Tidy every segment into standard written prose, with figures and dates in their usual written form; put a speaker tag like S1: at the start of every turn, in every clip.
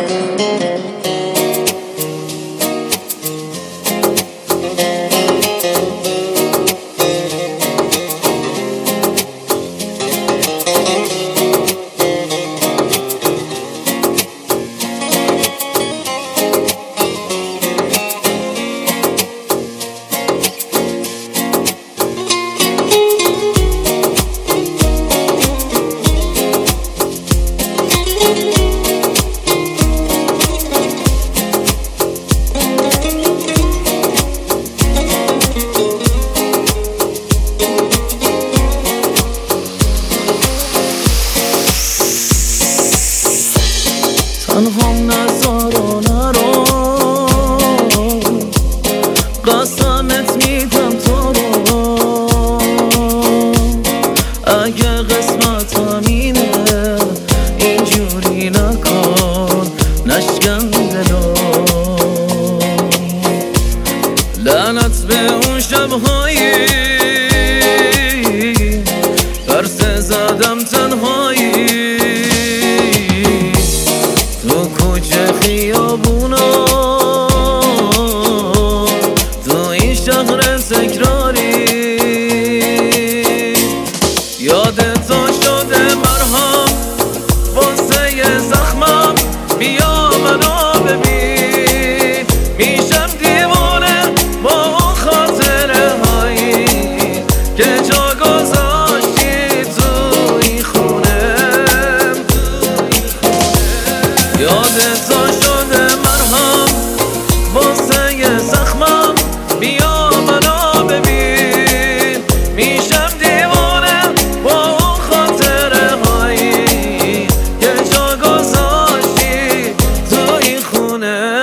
S1: تنهام نذار و نرو، قسمت میدم تو رو. اگه قسمت همینه اینجوری نکن، نشکن دلو. لعنت به اون شبهایی پرسه زدم تنهایی تو کوچه خیابونا، تو این شهر تکراری. یادت شده مرهم واسه زخمم، بیا منو ببین. میشم دیوانه با اون خاطره هایی که جا گذاشتی تو این خونه. یادت شده مرهم واسه زخمم، بیا منو ببین. میشم دیوانه با اون خاطره هایی که جا گذاشتی تو این خونه.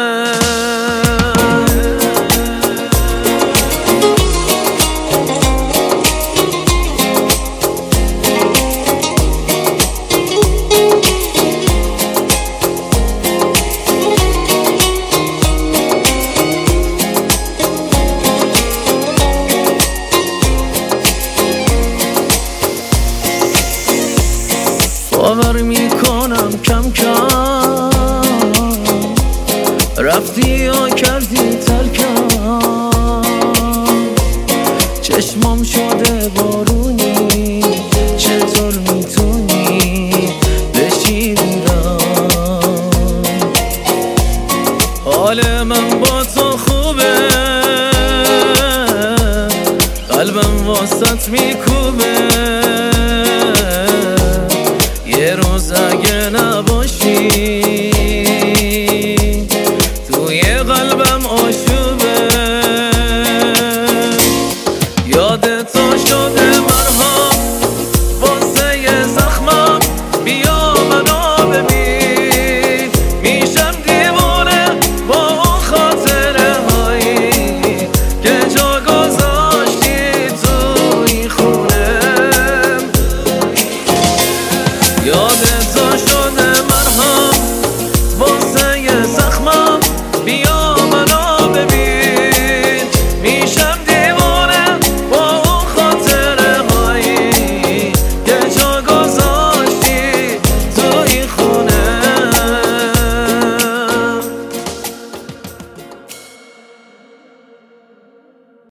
S1: باور میکنم کم کم رفتی یا کردی ترکم. چشمام شده بارونی، چطور میتونی بشی بیرم؟ حال من با تو خوبه، قلبم واسط میکوبه. یه روز اگه نباشی